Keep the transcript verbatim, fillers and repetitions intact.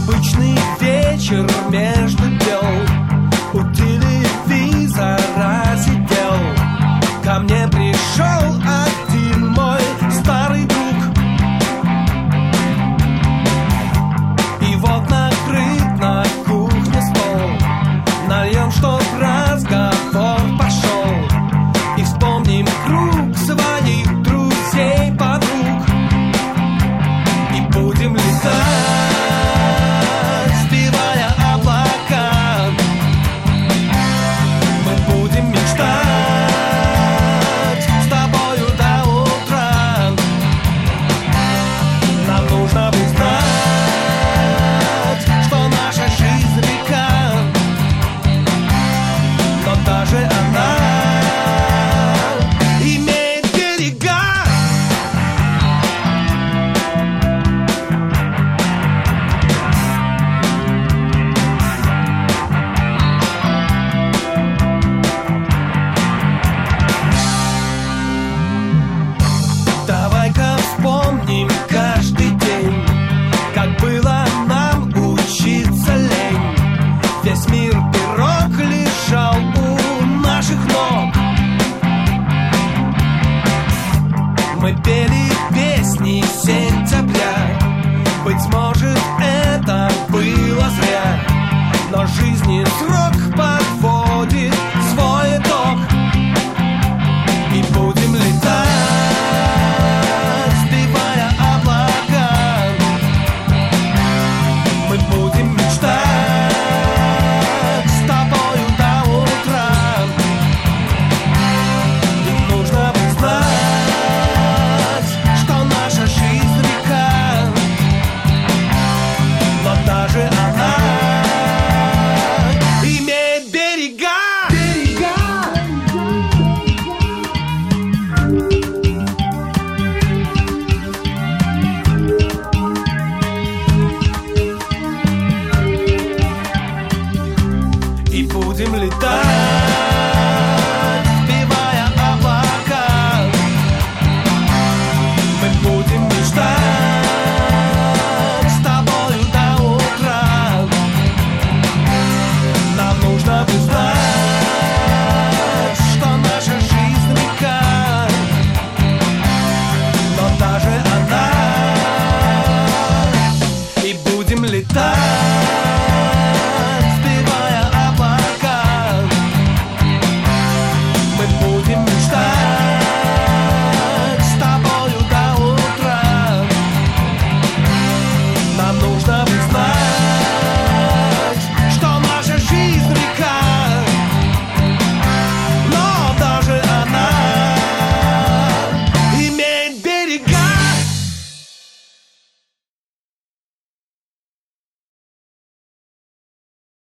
Обычный вечер между дел, у телевизора сидел. Ко мне пришел один мой старый друг, и вот накрыт на кухне стол. Нальем, чтоб разговор пошел, и вспомним круг своих друзей, подруг, и будем летать, сбивая облака. Мы будем мечтать с тобою до утра. Нам нужно бы знать, что наша жизнь река, но даже она имеет берега. Давай-ка вспомним каждый день, как было нам учиться лень. Весь мир пирог лежал у наших ног. Мы пели песни сентября. Быть может, это было зря, но жизни срок подводит свой итог. И будем летать, сбивая облака. Мы будем мечтать с тобою до утра. И нужно бы знать, что наша жизнь река, но даже она имеет берега. И будем летать, сбивая облака. Мы будем мечтать с тобою до утра. Нам нужно бы знать, что наша жизнь река, но даже она. И будем летать.